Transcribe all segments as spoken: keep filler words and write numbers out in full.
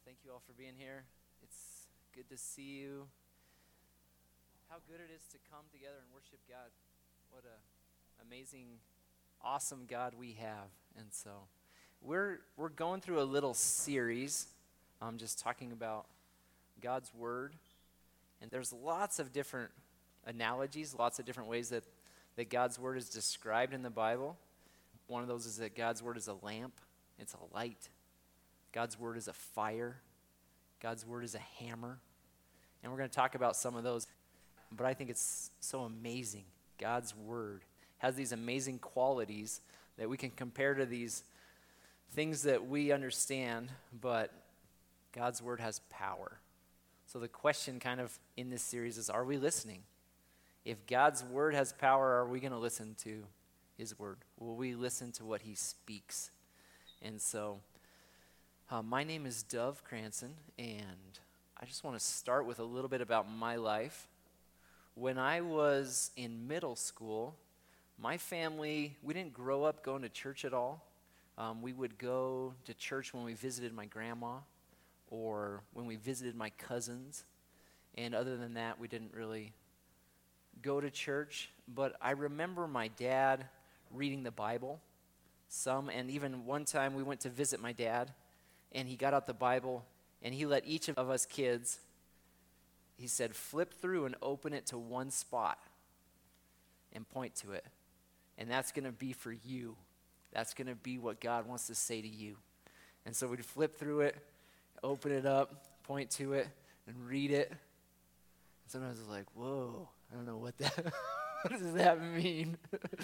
Thank you all for being here. It's good to see you. How good it is to come together and worship God. What a amazing, awesome God we have. And so we're we're going through a little series. I'm just talking about God's Word. And there's lots of different analogies, lots of different ways that, that God's Word is described in the Bible. One of those is that God's Word is a lamp. It's a light. God's Word is a fire. God's Word is a hammer. And we're going to talk about some of those. But I think it's so amazing. God's Word has these amazing qualities that we can compare to these things that we understand, but God's Word has power. So the question kind of in this series is, are we listening? If God's Word has power, are we going to listen to His Word? Will we listen to what He speaks? And so uh, my name is Dove Cranston, and I just want to start with a little bit about my life. When I was in middle school, my family, we didn't grow up going to church at all. Um, we would go to church when we visited my grandma or when we visited my cousins. And other than that, we didn't really go to church. But I remember my dad reading the Bible some, and even one time we went to visit my dad, and he got out the Bible, and he let each of us kids, he said, flip through and open it to one spot and point to it. And that's going to be for you. That's going to be what God wants to say to you. And so we'd flip through it, open it up, point to it, and read it. And sometimes it's like, whoa, I don't know what that, what does that mean?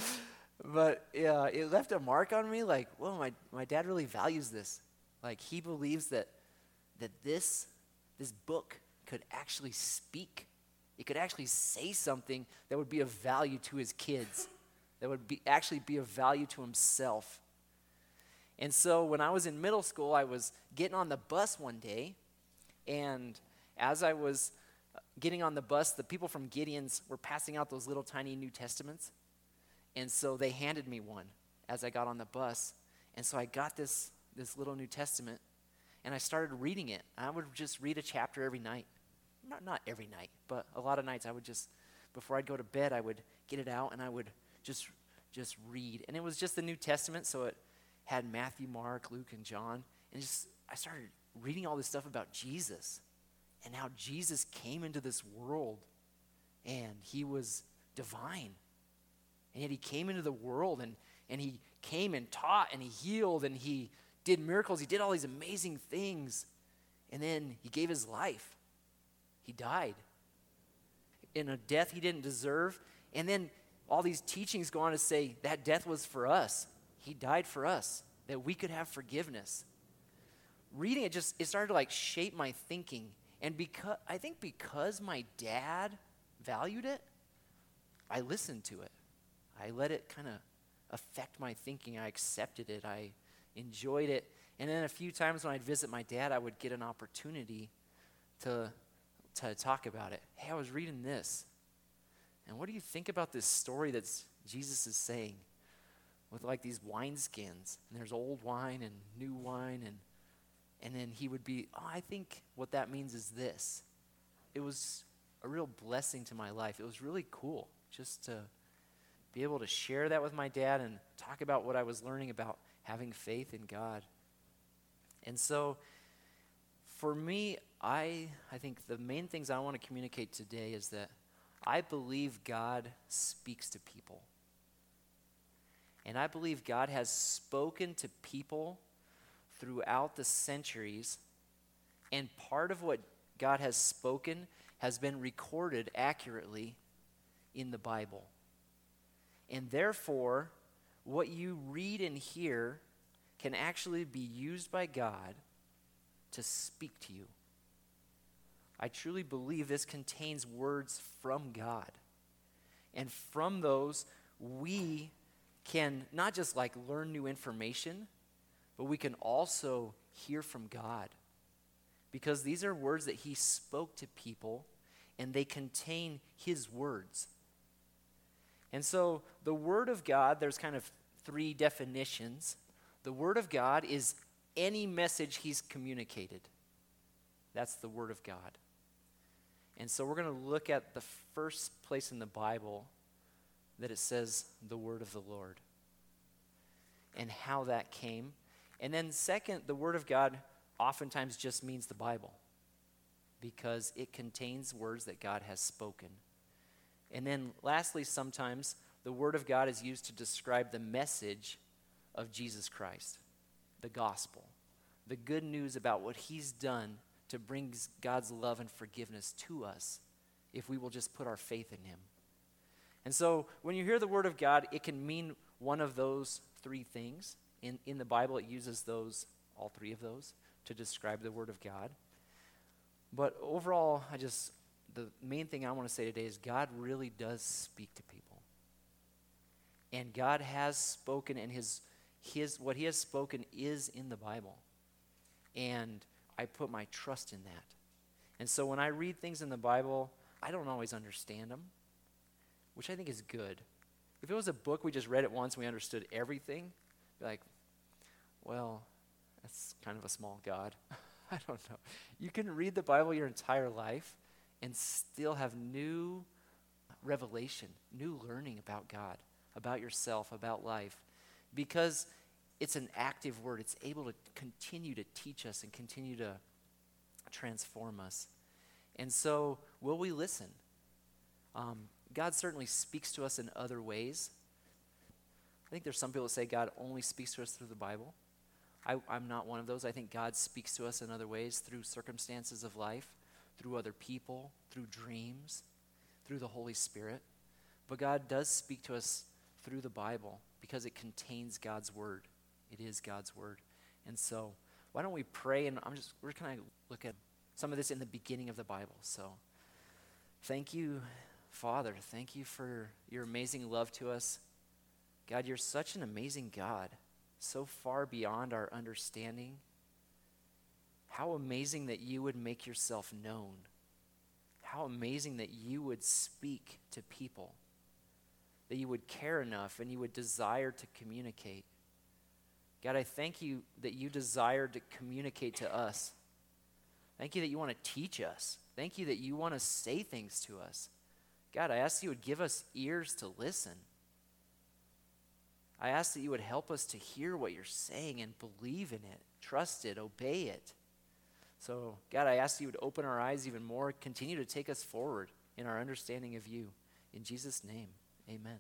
But yeah, it left a mark on me, like, whoa, my, my dad really values this. Like, he believes that that this this book could actually speak. It could actually say something that would be of value to his kids, that would be actually be of value to himself. And so when I was in middle school, I was getting on the bus one day, and as I was getting on the bus, the people from Gideon's were passing out those little tiny New Testaments. And so they handed me one as I got on the bus. And so I got this, this little New Testament, and I started reading it. I would just read a chapter every night. Not not every night, but a lot of nights I would just, before I'd go to bed, I would get it out and I would just just read. And it was just the New Testament, so it had Matthew, Mark, Luke, and John. And just I started reading all this stuff about Jesus and how Jesus came into this world and he was divine. And yet he came into the world and, and he came and taught and he healed and he did miracles. He did all these amazing things. And then he gave his life. He died in a death he didn't deserve. And then all these teachings go on to say that death was for us. He died for us, that we could have forgiveness. Reading it just, it started to like shape my thinking. And because I think because my dad valued it, I listened to it. I let it kind of affect my thinking. I accepted it. I enjoyed it. And then a few times when I'd visit my dad, I would get an opportunity to, to talk about it. Hey, I was reading this. And what do you think about this story that Jesus is saying? With like these wineskins. And there's old wine and new wine. And, and then he would be, oh, I think what that means is this. It was a real blessing to my life. It was really cool just to be able to share that with my dad and talk about what I was learning about having faith in God. And so for me, I I think the main things I want to communicate today is that I believe God speaks to people. And I believe God has spoken to people throughout the centuries, and part of what God has spoken has been recorded accurately in the Bible. And therefore, what you read and hear can actually be used by God to speak to you. I truly believe this contains words from God. And from those, we can not just like learn new information, but we can also hear from God. Because these are words that he spoke to people, and they contain his words. And so the Word of God, there's kind of three definitions. The Word of God is any message he's communicated. That's the Word of God. And so we're going to look at the first place in the Bible that it says the Word of the Lord and how that came. And then second, the Word of God oftentimes just means the Bible because it contains words that God has spoken. And then lastly, sometimes the Word of God is used to describe the message of Jesus Christ, the gospel, the good news about what he's done to bring God's love and forgiveness to us if we will just put our faith in him. And so when you hear the Word of God, it can mean one of those three things. In, in the Bible, it uses those, all three of those, to describe the Word of God. But overall, I just, the main thing I want to say today is God really does speak to people. And God has spoken, and his, his what he has spoken is in the Bible. And I put my trust in that. And so when I read things in the Bible, I don't always understand them, which I think is good. If it was a book, we just read it once, and we understood everything, be like, well, that's kind of a small God. I don't know. You can read the Bible your entire life and still have new revelation, new learning about God, about yourself, about life, because it's an active word. It's able to continue to teach us and continue to transform us. And so, will we listen? Um, God certainly speaks to us in other ways. I think there's some people that say God only speaks to us through the Bible. I, I'm not one of those. I think God speaks to us in other ways through circumstances of life, through other people, through dreams, through the Holy Spirit. But God does speak to us through the Bible because it contains God's word. It is God's word. And so why don't we pray, and I'm just, we're going to look at some of this in the beginning of the Bible. So thank you, Father. Thank you for your amazing love to us. God, you're such an amazing God, so far beyond our understanding. How amazing that you would make yourself known. How amazing that you would speak to people, that you would care enough and you would desire to communicate. God, I thank you that you desire to communicate to us. Thank you that you want to teach us. Thank you that you want to say things to us. God, I ask you would give us ears to listen. I ask that you would help us to hear what you're saying and believe in it, trust it, obey it. So, God, I ask you would open our eyes even more, continue to take us forward in our understanding of you. In Jesus' name, amen.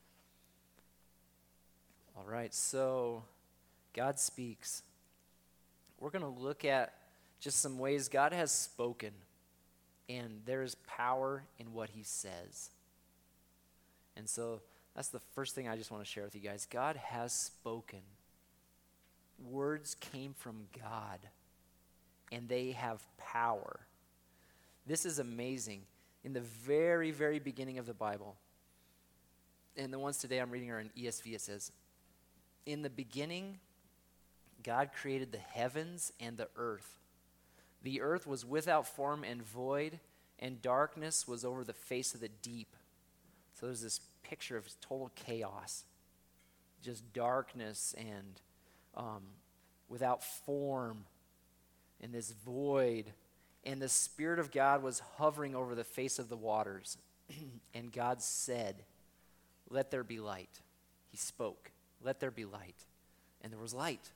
All right, so God speaks. We're going to look at just some ways God has spoken, and there is power in what he says. And so that's the first thing I just want to share with you guys. God has spoken. Words came from God, and they have power. This is amazing. In the very, very beginning of the Bible, and the ones today I'm reading are in E S V, it says, in the beginning, God created the heavens and the earth. The earth was without form and void, and darkness was over the face of the deep. So there's this picture of total chaos, just darkness and um, without form, and this void. And the Spirit of God was hovering over the face of the waters. And God said, "Let there be light." He spoke, "Let there be light." And there was light.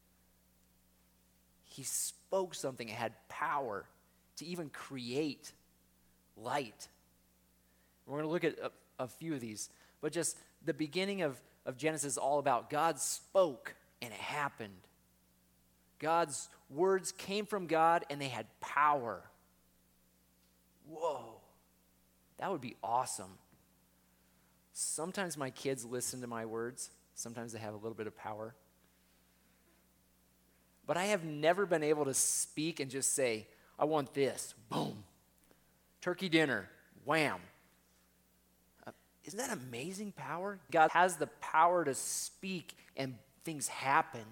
He spoke something. It had power to even create light. We're going to look at a, a few of these. But just the beginning of, of Genesis is all about God spoke and it happened. God's words came from God and they had power. Whoa. That would be awesome. Sometimes my kids listen to my words. Sometimes they have a little bit of power. But I have never been able to speak and just say, "I want this." Boom. Turkey dinner. Wham. Uh, isn't that amazing power? God has the power to speak and things happen.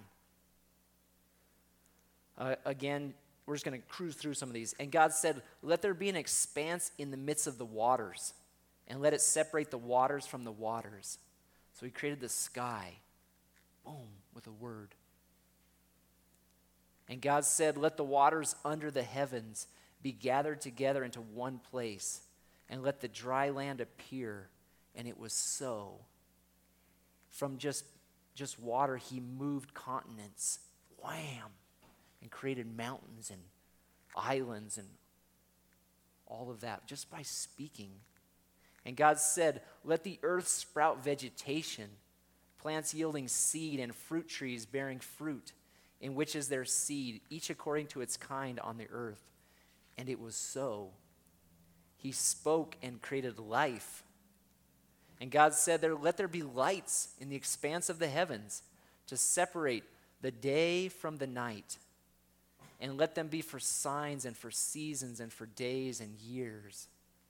Uh, again, we're just going to cruise through some of these. And God said, "Let there be an expanse in the midst of the waters, and let it separate the waters from the waters." So he created the sky. Boom, with a word. And God said, let the waters under the heavens be gathered together into one place, and let the dry land appear. And it was so. From just, just water, he moved continents, wham, and created mountains and islands and all of that just by speaking. And God said, let the earth sprout vegetation, plants yielding seed and fruit trees bearing fruit, in which is their seed, each according to its kind on the earth. And it was so. He spoke and created life. And God said, there, let there be lights in the expanse of the heavens to separate the day from the night. And let them be for signs and for seasons and for days and years.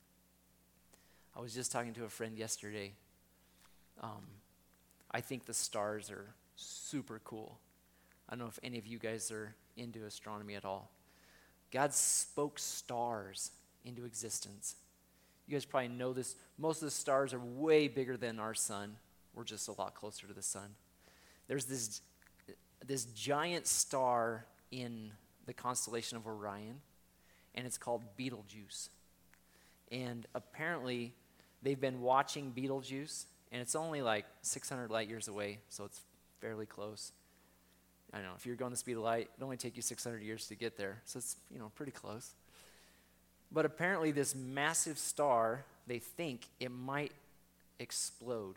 I was just talking to a friend yesterday. Um, I think the stars are super cool. I don't know if any of you guys are into astronomy at all. God spoke stars into existence. You guys probably know this. Most of the stars are way bigger than our sun. We're just a lot closer to the sun. There's this, this giant star in the constellation of Orion, and it's called Betelgeuse. And apparently, they've been watching Betelgeuse, and it's only like six hundred light years away, so it's fairly close. I don't know, if you're going the speed of light, it only take you six hundred years to get there, so it's, you know, pretty close. But apparently this massive star, they think it might explode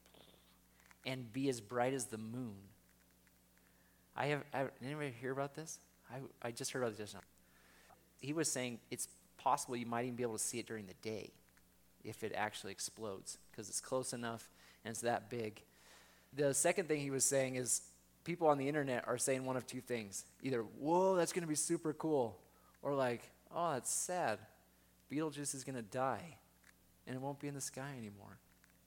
and be as bright as the moon. I have, I, did anybody hear about this? I, I just heard about this just now. He was saying it's possible you might even be able to see it during the day if it actually explodes, because it's close enough and it's that big. The second thing he was saying is people on the internet are saying one of two things. Either, whoa, that's going to be super cool, or like, oh, that's sad. Betelgeuse is going to die, and it won't be in the sky anymore.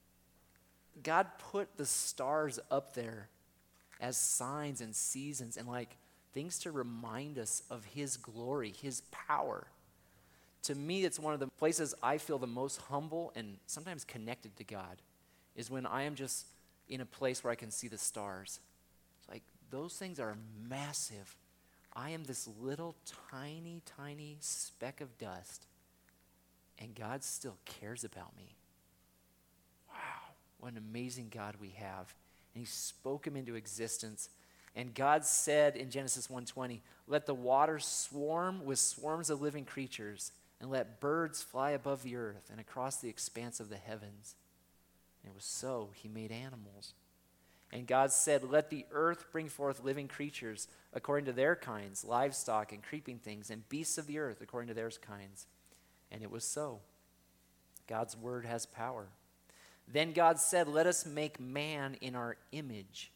God put the stars up there as signs and seasons and like things to remind us of his glory, his power. To me, it's one of the places I feel the most humble and sometimes connected to God is when I am just in a place where I can see the stars. It's like, those things are massive. I am this little tiny, tiny speck of dust, and God still cares about me. Wow, what an amazing God we have. And he spoke him into existence. And God said in Genesis one twenty, let the waters swarm with swarms of living creatures, and let birds fly above the earth and across the expanse of the heavens. And it was so. He made animals. And God said, let the earth bring forth living creatures according to their kinds, livestock and creeping things, and beasts of the earth according to their kinds. And it was so. God's word has power. Then God said, let us make man in our image,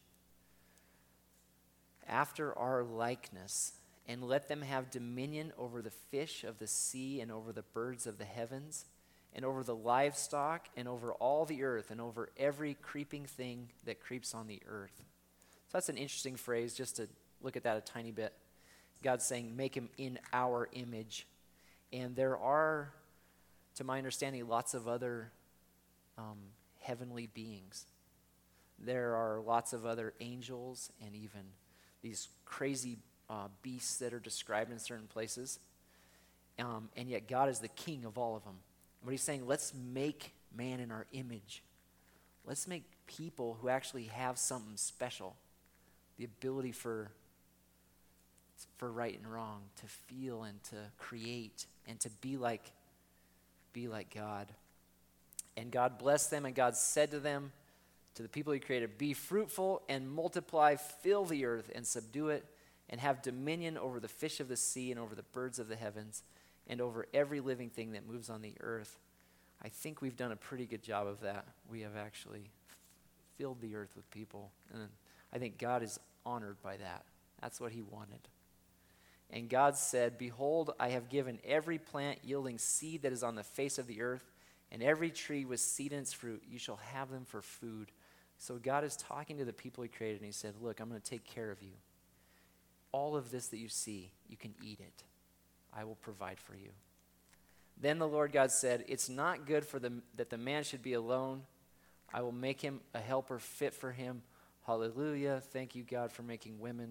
after our likeness, and let them have dominion over the fish of the sea and over the birds of the heavens and over the livestock and over all the earth and over every creeping thing that creeps on the earth. So that's an interesting phrase, just to look at that a tiny bit. God's saying, make him in our image. And there are, to my understanding, lots of other um, heavenly beings. There are lots of other angels and even these crazy uh, beasts that are described in certain places. Um, and yet God is the king of all of them. But he's saying, let's make man in our image. Let's make people who actually have something special. The ability for, for right and wrong, to feel and to create and to be like, be like God. And God blessed them, and God said to them, to the people he created, be fruitful and multiply, fill the earth and subdue it, and have dominion over the fish of the sea and over the birds of the heavens and over every living thing that moves on the earth. I think we've done a pretty good job of that. We have actually filled the earth with people. And I think God is honored by that. That's what he wanted. And God said, behold, I have given every plant yielding seed that is on the face of the earth, and every tree with seed in its fruit. You shall have them for food. So God is talking to the people he created, and he said, look, I'm going to take care of you. All of this that you see, you can eat it. I will provide for you. Then the Lord God said, it's not good for the, that the man should be alone. I will make him a helper fit for him. Hallelujah. Thank you, God, for making women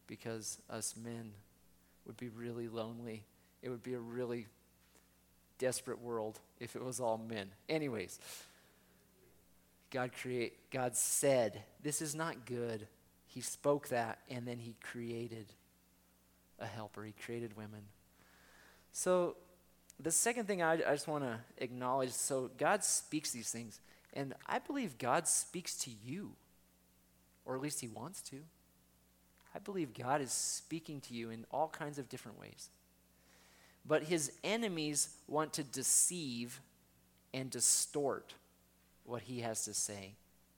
because us men would be really lonely. It would be a really desperate world if it was all men. Anyways, God create God said, this is not good. He spoke that, and then he created a helper. He created women. So the second thing I, I just want to acknowledge, so God speaks these things, and I believe God speaks to you, or at least he wants to. I believe God is speaking to you in all kinds of different ways. But his enemies want to deceive and distort what he has to say.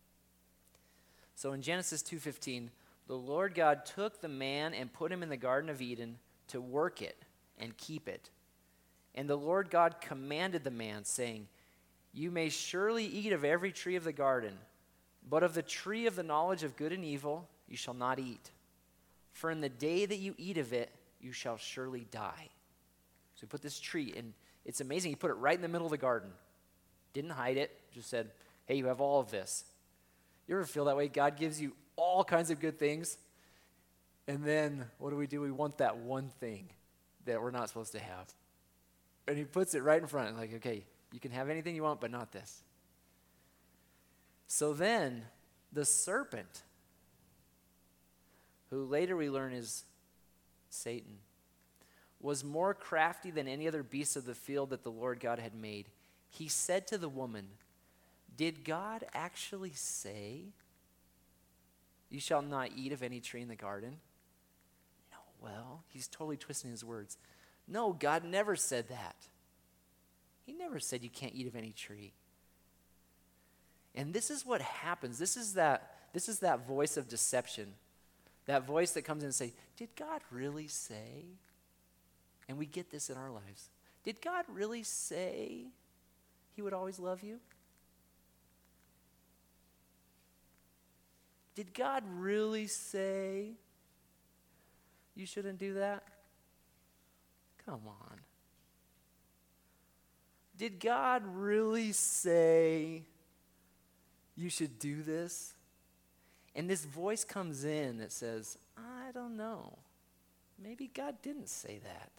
So in Genesis two fifteen, the Lord God took the man and put him in the Garden of Eden to work it and keep it. And the Lord God commanded the man, saying, you may surely eat of every tree of the garden, but of the tree of the knowledge of good and evil you shall not eat. For in the day that you eat of it, you shall surely die. So he put this tree, and it's amazing. He put it right in the middle of the garden. Didn't hide it, just said, hey, you have all of this. You ever feel that way? God gives you all kinds of good things, and then what do we do? We want that one thing that we're not supposed to have. And he puts it right in front, like, okay, you can have anything you want, but not this. So then, the serpent, who later we learn is Satan, was more crafty than any other beast of the field that the Lord God had made. He said to the woman, did God actually say, you shall not eat of any tree in the garden? No, well, he's totally twisting his words. No, God never said that. He never said you can't eat of any tree. And this is what happens. This is that, this is that voice of deception. That voice that comes in and says, did God really say? And we get this in our lives. Did God really say he would always love you? Did God really say you shouldn't do that? Come on. Did God really say you should do this? And this voice comes in that says, I don't know. Maybe God didn't say that.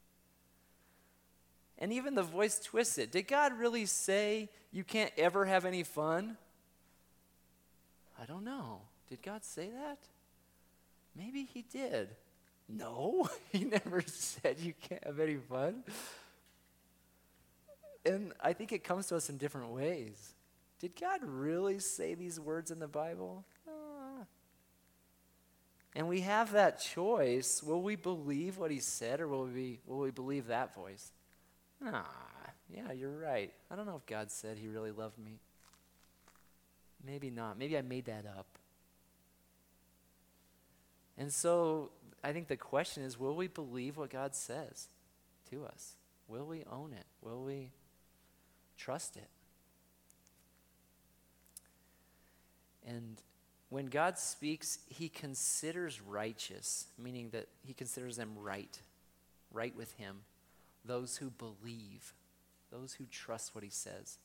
And even the voice twists it. Did God really say you can't ever have any fun? I don't know. Did God say that? Maybe he did. No, he never said you can't have any fun. And I think it comes to us in different ways. Did God really say these words in the Bible? Uh, and we have that choice. Will we believe what he said, or will we, will we believe that voice? Ah, yeah, you're right. I don't know if God said he really loved me. Maybe not. Maybe I made that up. And so I think the question is, will we believe what God says to us? Will we own it? Will we trust it? And when God speaks, he considers righteous, meaning that he considers them right, right with him, those who believe, those who trust what he says.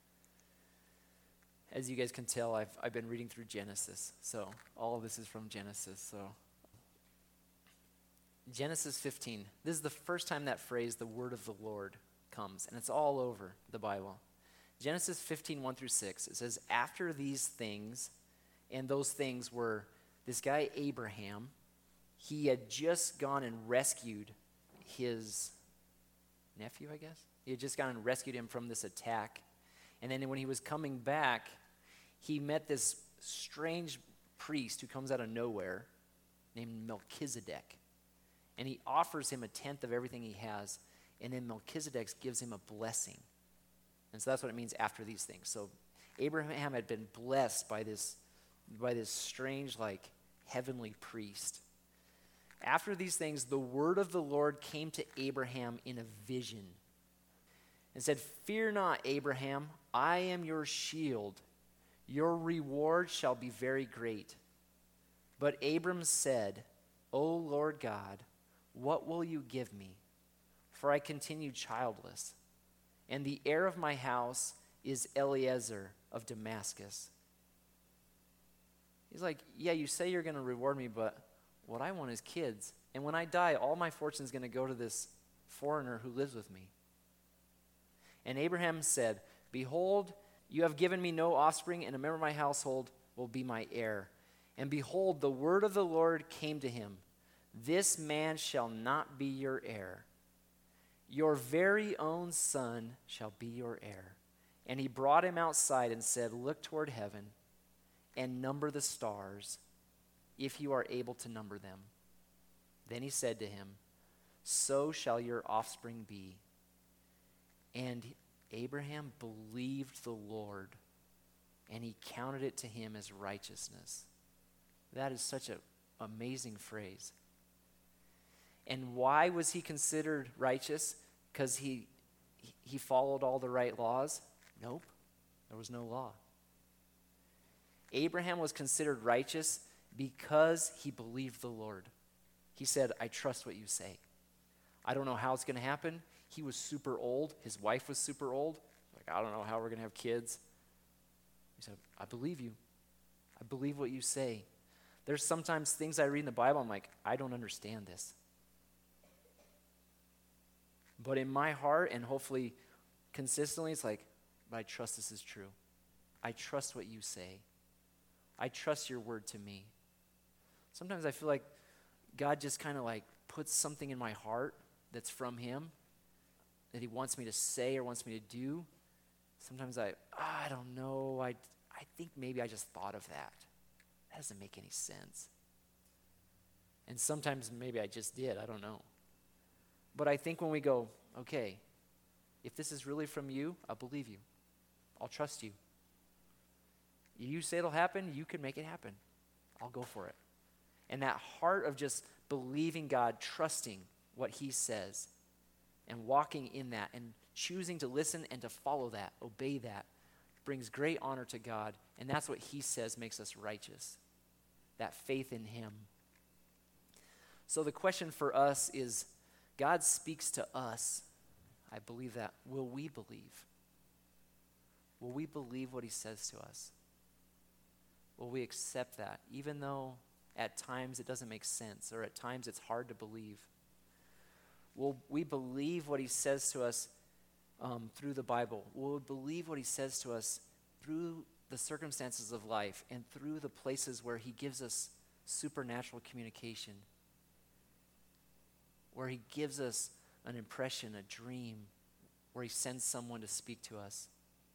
As you guys can tell, I've, I've been reading through Genesis, so all of this is from Genesis. So Genesis fifteen, this is the first time that phrase, the word of the Lord, comes, and it's all over the Bible. Genesis fifteen, one through six, it says, after these things, and those things were this guy Abraham, he had just gone and rescued his nephew, I guess. He had just gone and rescued him from this attack. And then when he was coming back, he met this strange priest who comes out of nowhere named Melchizedek. And he offers him a tenth of everything he has. And then Melchizedek gives him a blessing. And so that's what it means after these things. So Abraham had been blessed by this, by this strange, like, heavenly priest. After these things, the word of the Lord came to Abraham in a vision and said, fear not, Abraham, I am your shield. Your reward shall be very great. But Abram said, O Lord God, what will you give me? For I continue childless, and the heir of my house is Eliezer of Damascus. He's like, yeah, you say you're going to reward me, but what I want is kids. And when I die, all my fortune is going to go to this foreigner who lives with me. And Abraham said, behold, you have given me no offspring, and a member of my household will be my heir. And behold, the word of the Lord came to him. This man shall not be your heir. Your very own son shall be your heir. And he brought him outside and said, look toward heaven and number the stars, if you are able to number them. Then he said to him, so shall your offspring be. And Abraham believed the Lord, and he counted it to him as righteousness. That is such an amazing phrase. And why was he considered righteous? Because he, he followed all the right laws? Nope, there was no law. Abraham was considered righteous because he believed the Lord. He said, I trust what you say. I don't know how it's going to happen. He was super old. His wife was super old. Like, I don't know how we're going to have kids. He said, I believe you. I believe what you say. There's sometimes things I read in the Bible, I'm like, I don't understand this. But in my heart, and hopefully consistently, it's like, but I trust this is true. I trust what you say. I trust your word to me. Sometimes I feel like God just kind of like puts something in my heart that's from him that he wants me to say or wants me to do. Sometimes I, oh, I don't know. I, I think maybe I just thought of that. That doesn't make any sense. And sometimes maybe I just did. I don't know. But I think when we go, okay, if this is really from you, I'll believe you. I'll trust you. You say it'll happen, you can make it happen. I'll go for it. And that heart of just believing God, trusting what he says, and walking in that, and choosing to listen and to follow that, obey that, brings great honor to God. And that's what he says makes us righteous. That faith in him. So the question for us is, God speaks to us. I believe that. Will we believe? Will we believe what he says to us? Will we accept that, even though at times it doesn't make sense, or at times it's hard to believe? Will we believe what he says to us um, through the Bible? Will we believe what he says to us through the circumstances of life and through the places where he gives us supernatural communication, where he gives us an impression, a dream, where he sends someone to speak to us?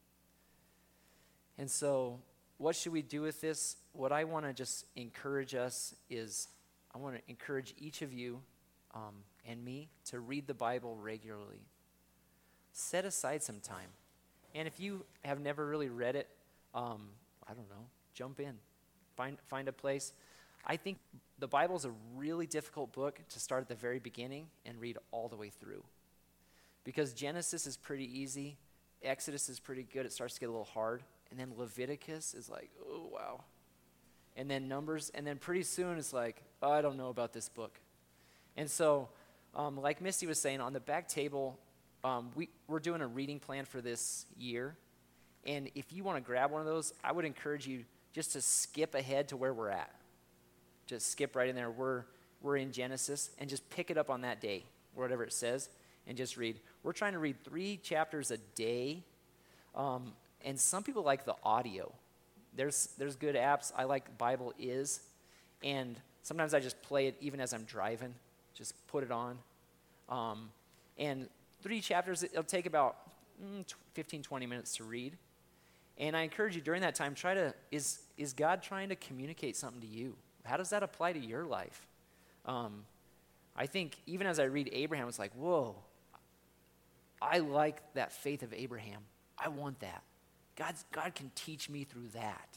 And so, what should we do with this? What I want to just encourage us is, I want to encourage each of you um, and me to read the Bible regularly. Set aside some time. And if you have never really read it, um, I don't know, jump in. Find, find a place. I think the Bible is a really difficult book to start at the very beginning and read all the way through. Because Genesis is pretty easy. Exodus is pretty good. It starts to get a little hard. And then Leviticus is like, oh, wow. And then Numbers. And then pretty soon it's like, oh, I don't know about this book. And so, um, like Misty was saying, on the back table, um, we, we're doing a reading plan for this year. And if you want to grab one of those, I would encourage you just to skip ahead to where we're at. Just skip right in there. We're, we're in Genesis. And just pick it up on that day, whatever it says, and just read. We're trying to read three chapters a day. Um And some people like the audio. There's there's good apps. I like Bible Is. And sometimes I just play it even as I'm driving. Just put it on. Um, and three chapters, it'll take about mm, fifteen, twenty minutes to read. And I encourage you during that time, try to, is, is God trying to communicate something to you? How does that apply to your life? Um, I think even as I read Abraham, it's like, whoa, I like that faith of Abraham. I want that. God's, God can teach me through that.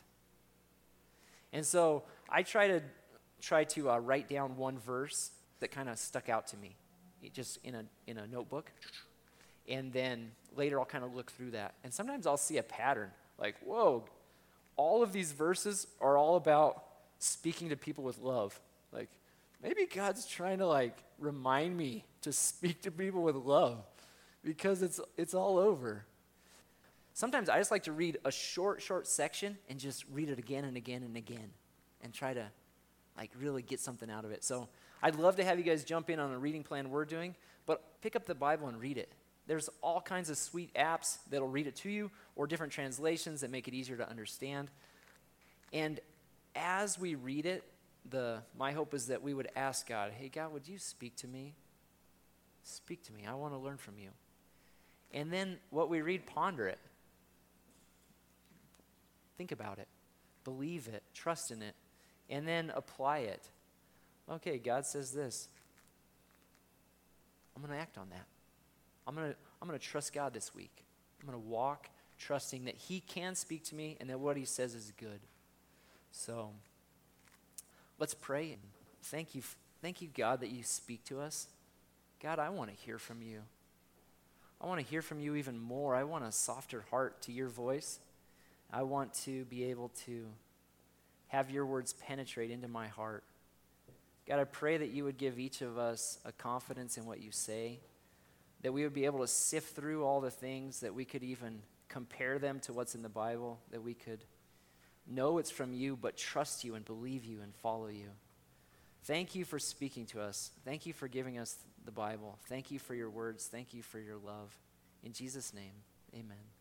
And so I try to try to uh, write down one verse that kind of stuck out to me, it just in a in a notebook. And then later I'll kind of look through that. And sometimes I'll see a pattern, like, whoa, all of these verses are all about speaking to people with love. Like, maybe God's trying to like remind me to speak to people with love, because it's it's all over. Sometimes I just like to read a short, short section and just read it again and again and again and try to like really get something out of it. So I'd love to have you guys jump in on a reading plan we're doing, but pick up the Bible and read it. There's all kinds of sweet apps that'll read it to you, or different translations that make it easier to understand. And as we read it, the my hope is that we would ask God, hey, God, would you speak to me? Speak to me. I want to learn from you. And then what we read, ponder it. Think about it. Believe it. Trust in it. And then apply it. Okay, God says this. I'm going to act on that. I'm going to I'm going to trust God this week. I'm going to walk trusting that he can speak to me and that what he says is good. So let's pray. And thank you, thank you, God, that you speak to us. God, I want to hear from you. I want to hear from you even more. I want a softer heart to your voice. I want to be able to have your words penetrate into my heart. God, I pray that you would give each of us a confidence in what you say, that we would be able to sift through all the things, that we could even compare them to what's in the Bible, that we could know it's from you, but trust you and believe you and follow you. Thank you for speaking to us. Thank you for giving us the Bible. Thank you for your words. Thank you for your love. In Jesus' name, amen.